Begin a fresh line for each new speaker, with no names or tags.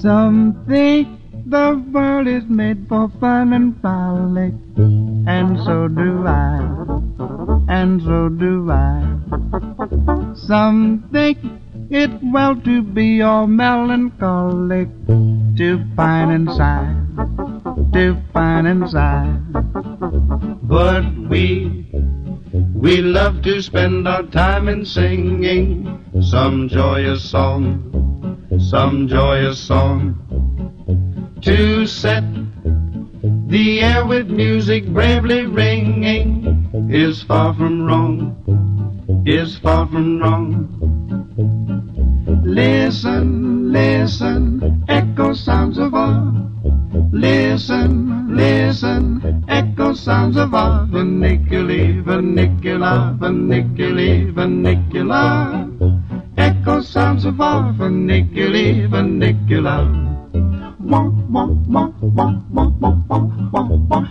Some think the world is made for fun and frolic, and so do I, and so do I. Some think it well to be all melancholic, to pine and sigh, to pine and sigh. But we love to spend our time in singing some joyous song, some joyous song, to set the air with music bravely ringing is far from wrong, is far from wrong. Listen, listen, echo sounds of awe. Listen, listen, echo sounds of awe. Verniculi, vernicula, verniculi, vernicula. Echo sounds of awe. Verniculi, vernicula. Wah, wah, wah, wah, wah, wah, wah, wah,